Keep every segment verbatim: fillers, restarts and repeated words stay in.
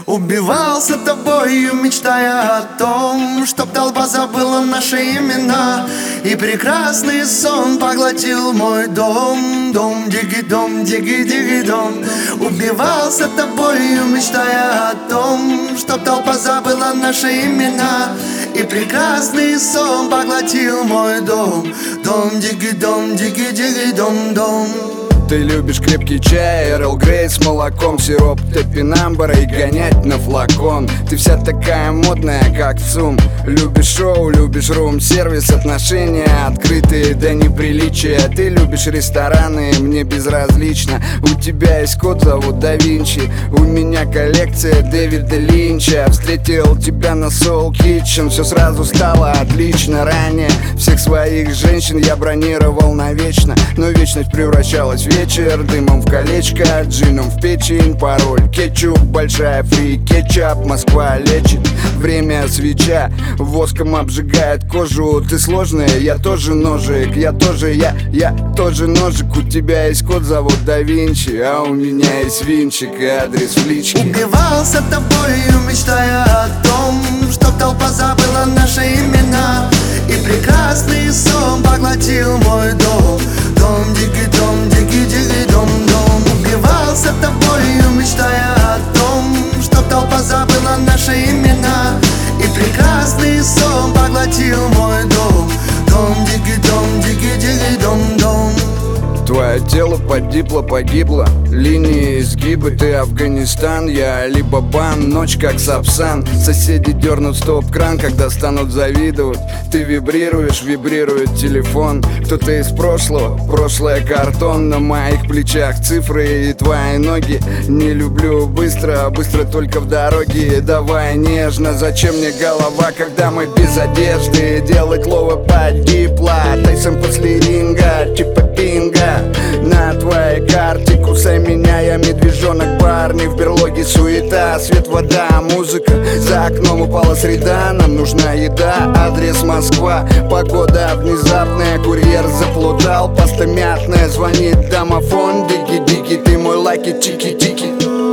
Убивался тобою, мечтая о том, чтоб толпа забыла наши имена, и прекрасный сон поглотил мой дом. Дом, диги, дом, диги, диги, дом. Убивался тобою, мечтая о том, чтоб толпа забыла наши имена, и прекрасный сон поглотил мой дом. Дом, диги, дом, диги, диги, дом, дом. Ты любишь крепкий чай, Эрл Грей с молоком, сироп топинамбура и гонять на флакон. Ты вся такая модная, как ЦУМ. Любишь шоу, любишь рум-сервис, отношения открытые до неприличия. Ты любишь рестораны, мне безразлично. У тебя есть кот, зовут Да Винчи. У меня коллекция Дэвида Линча. Встретил тебя на Soul Kitchen, все сразу стало отлично. Ранее всех своих женщин я бронировал навечно, но вечность превращалась в вечер. Дымом в колечко, джином в печень. Пароль кетчуп, большая фри кетчап. Москва лечит, время свеча. Воском обжигает кожу. Ты сложная, я тоже ножик. Я тоже, я, я тоже ножик. У тебя есть кот, зовут Да Винчи, а у меня есть винчик и адрес в личке. Убивался тобою, мечтая о том, чтоб толпа забыла наши имена, и прекрасный сон поглотил мой дом. Дом, диги, дом, диги, диги, дом, дом. Убивался тобою, мечтая о том, чтоб толпа забыла наши имена, и прекрасный сон поглотил мой дом. Дом, диги, дом, диги, диги, дом, дом. Твое тело погибло, погибло. Линии изгибы, ты Афганистан, я Алибабан. Ночь как Сапсан. Соседи дернут стоп-кран, когда станут завидовать. Ты вибрируешь, вибрирует телефон. Кто-то из прошлого, прошлое картон. На моих плечах цифры и твои ноги. Не люблю быстро, быстро только в дороге. Давай нежно, зачем мне голова, когда мы без одежды? Делать лова погибла. Тайсон после ринга, типа пинга. На твоей карте кусай меня, я медвежонок Барни. В берлоге суета, свет, вода, музыка. За окном упала среда, нам нужна еда. Адрес Москва, погода внезапная. Курьер заплутал, паста мятная. Звонит домофон, диги-диги, ты мой лайки, чики-тики.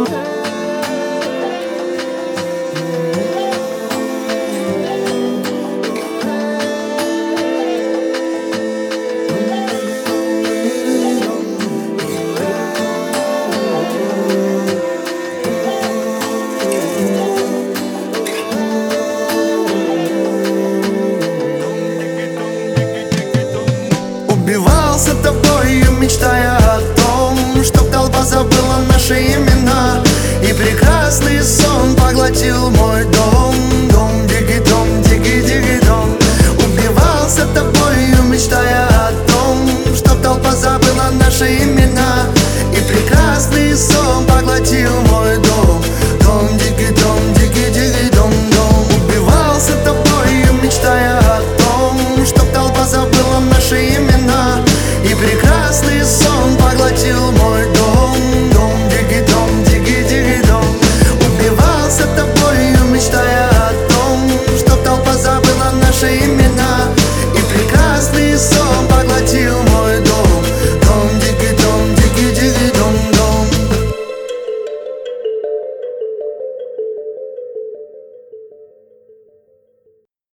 Убивался тобою, мечтая о том, чтоб толпа забыла наши имена, и прекрасный сон поглотил мой дом. Дом, диги, дом, диги, диги, дом. Убивался тобою, мечтая о том, чтоб толпа забыла наши имена, и прекрасный сон поглотил мой дом. Дом, диги, дом, диги, диги, дом, дом. Убивался тобою, мечтая о том, чтоб толпа забыла наши имена, и прекрасный сон поглотил